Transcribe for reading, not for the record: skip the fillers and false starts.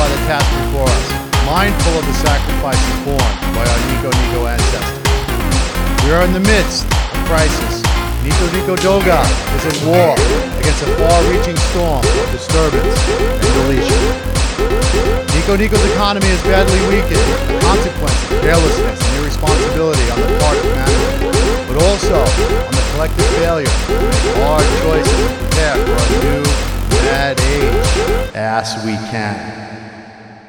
by the task before us, mindful of the sacrifices borne by our Nico ancestors. We are in the midst of crisis. Nico Doga is at war against a far-reaching storm of disturbance and deletion. Nico's economy is badly weakened, a consequence of carelessness and irresponsibility on the part of management, but also on the collective failure to make hard choices and prepare for a new, bad age as we can.